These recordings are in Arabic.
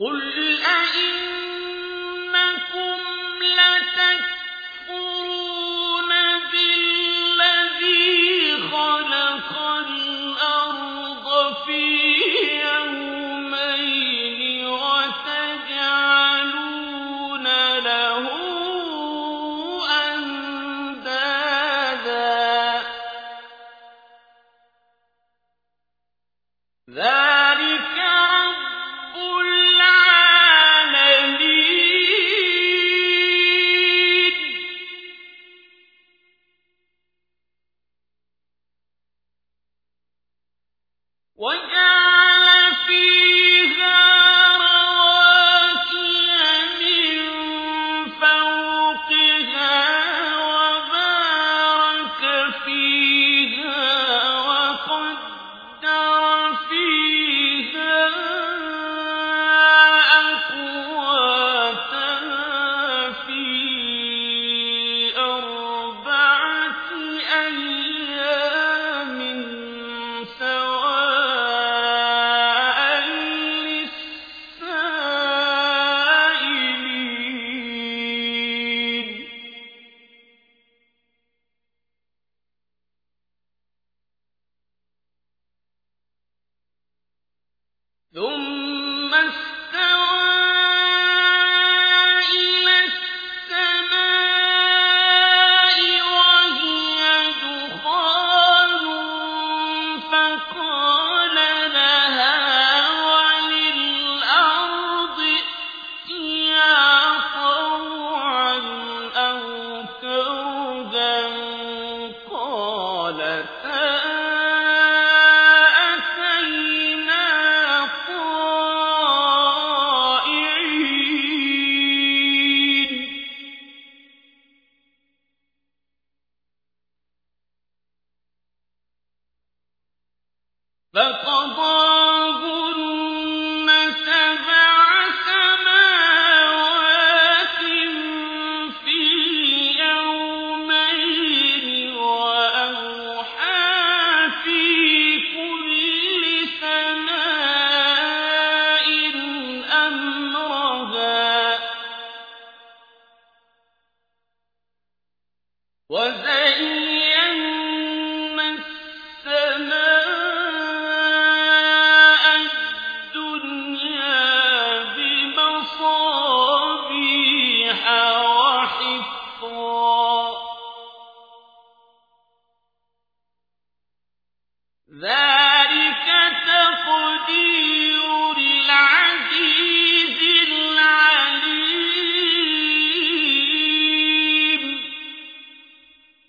قُلْ أَئِنَّكُمْ لَتَكْفُرُونَ بِالَّذِي خَلَقَ الْأَرْضَ فِي يَوْمَيْنِ وَتَجْعَلُونَ لَهُ أَندَادًا ۚ ذَٰلِكَ رَبُّ الْعَالَمِينَ. وَجَعَلَ فِيهَا رَوَاسِيَ مِن فَوْقِهَا وَبَارَكَ فِيهَا وَقَدَّرَ فِيهَا أَقْوَاتَهَا فِي أَرْبَعَةِ أَيَّامٍ سَوَاءً لِّلسَّائِلِينَ. ثُمَّ اسْتَوَىٰ إِلَى السَّمَاءِ وَهِيَ دُخَانٌ فَقَالَ لَهَا وَلِلْأَرْضِ ائْتِيَا طَوْعًا أَوْ كَرْهًا قَالَتَا أَتَيْنَا طَائِعِينَ. فَقَضَاهُنَّ سَبْعَ سَمَاوَاتٍ فِي يَوْمَيْنِ وَأَوْحَىٰ فِي كُلِّ سَمَاءٍ أَمْرَهَا ۚ وَزَيَّنَّا السَّمَاءَ الدُّنْيَا بِمَصَابِيحَ وَحِفْظًا ۚ ذَٰلِكَ تَقْدِيرُ الْعَزِيزِ الْعَلِيمِ.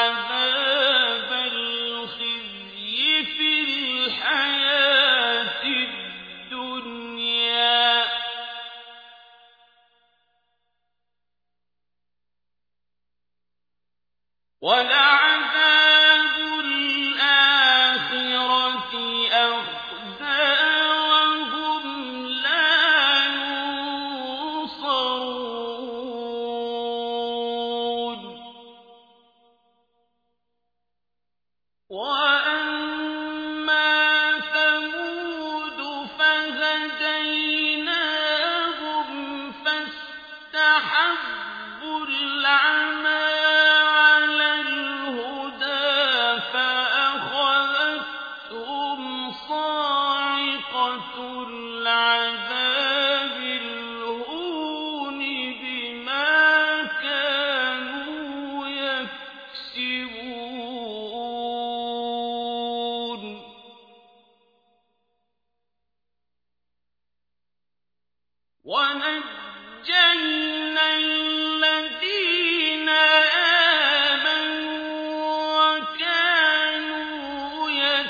عذاب الخزي في الحياة الدنيا ولعذاب الآخرة أخزى وهم لا ينصرون وأما ثمود فهديناهم فاستحبوا العمى على الهدى فأخذتهم صاعقة العذاب الهون بما كانوا يكسبون ونجينا الذين آمنوا وكانوا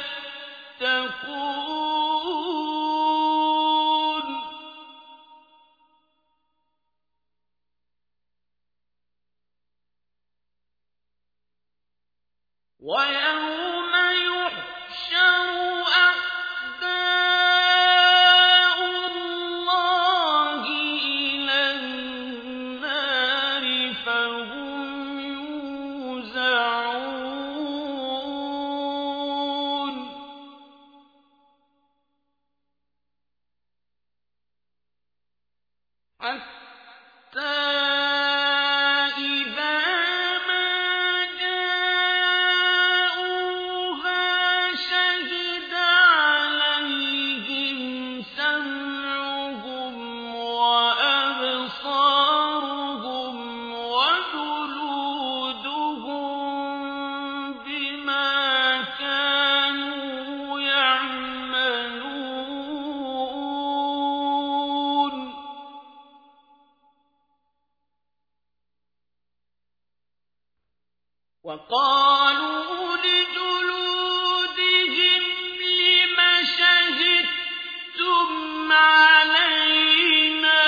يتقون ويوم يحشر أعداء الله إلى النار فهم يوزعون حتى إذا ما جاءوها شهد عليهم سمعهم وأبصارهم وجلودهم بما كانوا يعملون وقالوا لجلودهم لم شهدتم علينا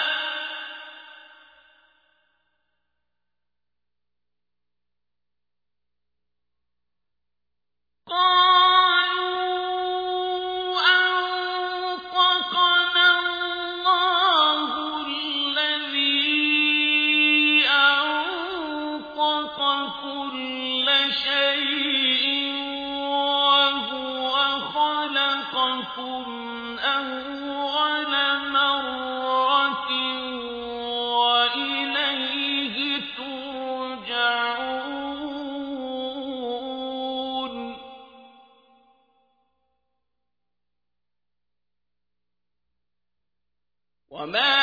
قالوا أنطقنا الله الذي أنطق كل شيء وهو خلقكم أول مرة وإليه ترجعون وما